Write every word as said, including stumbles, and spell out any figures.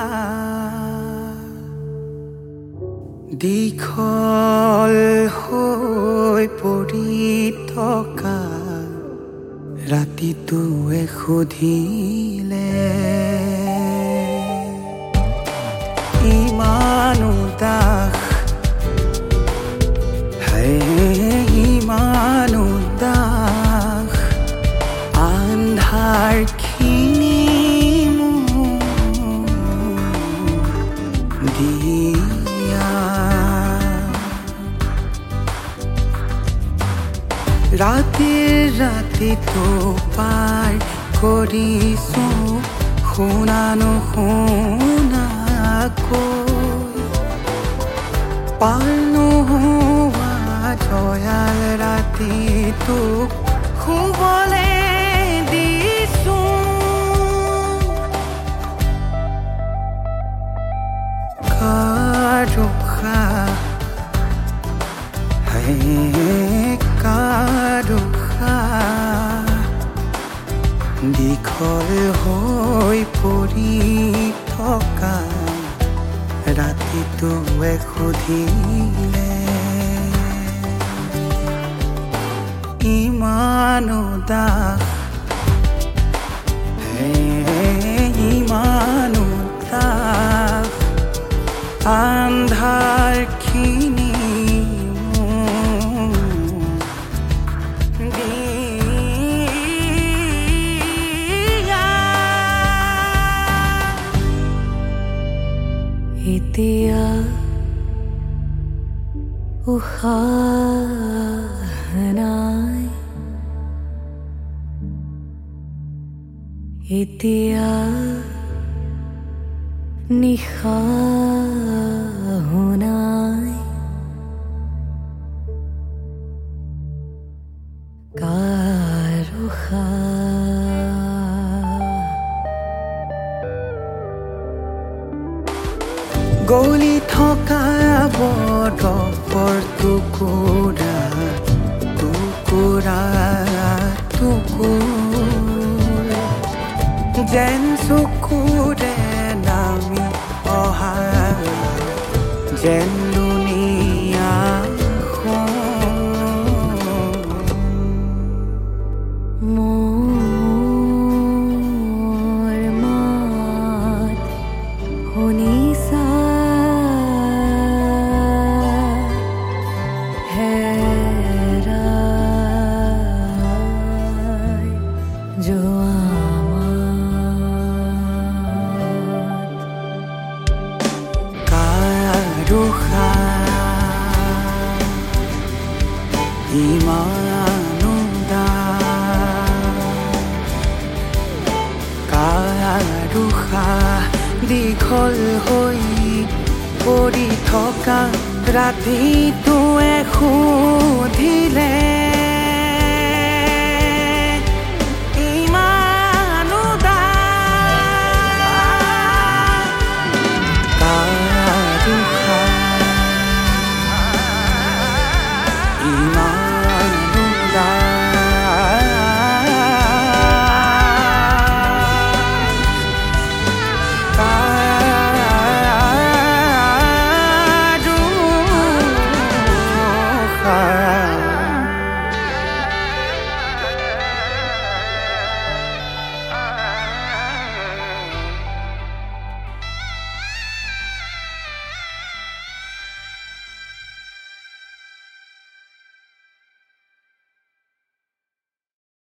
দীঘল হৈ পৰি থকা ৰাতিটোৱে সুধিলে ইমান উদাস হে ইমান উদাস আন্ধাৰখিনি মোক দিয়া ৰাতিৰ ৰাতিটো পাৰ কৰিছো শুনা নুশুনাকৈ পাৰ নোহোৱা জয়াল ৰাতিটোক শুবলে দিছো কাৰুষা হে কাৰুষা দীঘল হৈ পৰি থকা ৰাতিটোৱে সুধিলে ইমান উদাস হে ইমান উদাস আন্ধাৰখিনি এতিয়া উশাহ নাই এতিয়া নিশাহ নাই কাৰুষা গলি থকা বৰফৰ টুকুৰা টুকুৰা টুকুৰ যেন চকুৰে নামি অহা যেন দুনিয়া মোৰ মাত শুনিছা কাৰুষা ইমান উদাস কাৰুষা দীঘল হৈ পৰি থকা ৰাতিটোৱে সুধিলে